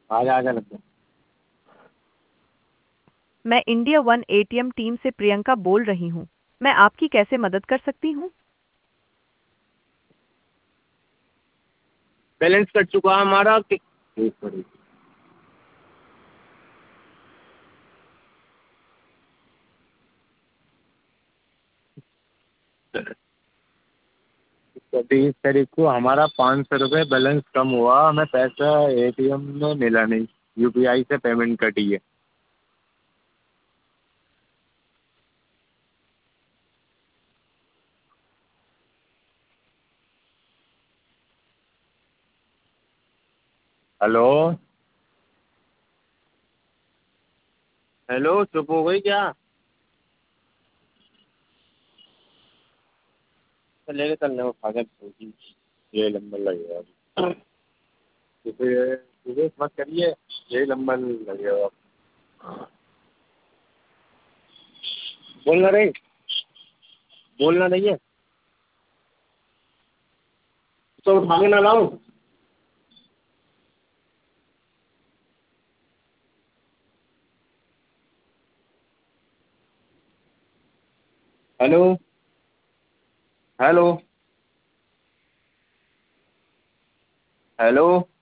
आजा आजा लग जा। मैं इंडिया वन एटीएम टीम से प्रियंका बोल रही हूँ। मैं आपकी कैसे मदद कर सकती हूँ? बैलेंस कट चुका है हमारा एक मिनट। तो 20 तारीख को हमारा 500 रुपये बैलेंस कम हुआ, हमें पैसा एटीएम में मिला नहीं, यूपीआई से पेमेंट कटी है। हेलो। हेलो, चुप हो गई क्या? तो लेके चलने को खा के ये नंबर लगेगा। सुबह मत करिए, यही नंबर लगेगा। बोलना नहीं, बोलना नहीं है तो उठा के ना लाऊं। हेलो। हेलो। हेलो।